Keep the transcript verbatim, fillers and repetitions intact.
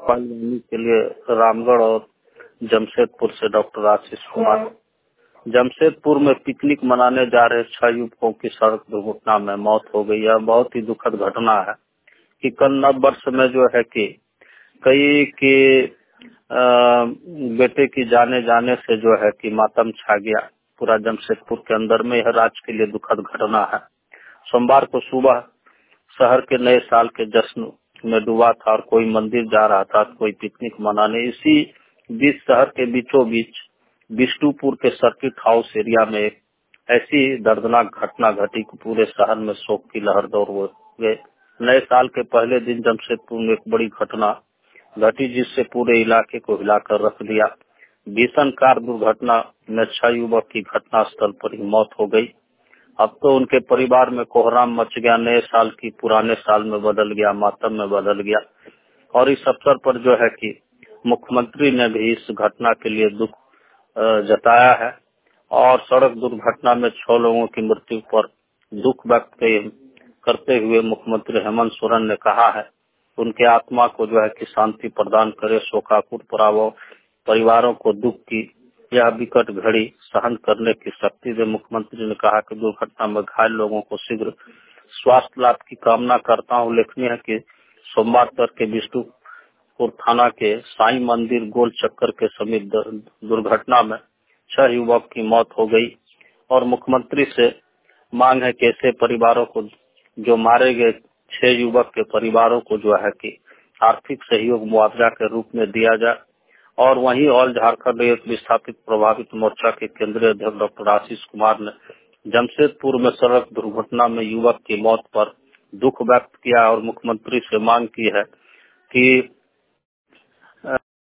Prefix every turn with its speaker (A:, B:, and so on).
A: पहलवानी के लिए रामगढ़ और जमशेदपुर से डॉक्टर आशीष कुमार। जमशेदपुर में पिकनिक मनाने जा रहे छह युवकों की सड़क दुर्घटना में मौत हो गई। यह बहुत ही दुखद घटना है कि कल नव वर्ष में जो है कि कई के आ, बेटे की जाने जाने से जो है कि मातम छा गया पूरा जमशेदपुर के अंदर में। यह राज्य के लिए दुखद घटना है। सोमवार को सुबह शहर के नए साल के जश्न में डूबा था और कोई मंदिर जा रहा था, कोई पिकनिक मनाने। इसी बीच शहर के बीचों बीच विष्णुपुर के सर्किट हाउस एरिया में एक ऐसी दर्दनाक घटना घटी कि पूरे शहर में शोक की लहर दौड़ गए। नए साल के पहले दिन जमशेदपुर में एक बड़ी घटना घटी जिससे पूरे इलाके को हिलाकर रख दिया। भीषण कार दुर्घटना में छह युवक की घटना स्थल पर ही मौत हो गई। अब तो उनके परिवार में कोहराम मच गया। नए साल की पुराने साल में बदल गया, मातम में बदल गया। और इस अवसर पर जो है कि मुख्यमंत्री ने भी इस घटना के लिए दुख जताया है और सड़क दुर्घटना में छह लोगों की मृत्यु पर दुख व्यक्त करते हुए मुख्यमंत्री हेमंत सोरेन ने कहा है उनके आत्मा को जो है कि शांति प्रदान करे। शोकाकुल परिवारों को दुख की यह विकट घड़ी सहन करने की शक्ति दे। मुख्यमंत्री ने कहा कि दुर्घटना में घायल लोगों को शीघ्र स्वास्थ्य लाभ की कामना करता हूं। उल्लेखनीय है कि सोमवार तड़के विष्णुपुर थाना के साईं मंदिर गोल चक्कर के समीप दुर्घटना में छह युवक की मौत हो गई और मुख्यमंत्री से मांग है कि ऐसे परिवारों को जो मारे गए छह युवक के परिवारों को जो है कि आर्थिक सहयोग मुआवजा के रूप में दिया जाए। और वहीं ऑल झारखंड विस्थापित प्रभावित मोर्चा के केंद्रीय अध्यक्ष डॉक्टर आशीष कुमार ने जमशेदपुर में सड़क दुर्घटना में युवक की मौत पर दुख व्यक्त किया और मुख्यमंत्री से मांग की है कि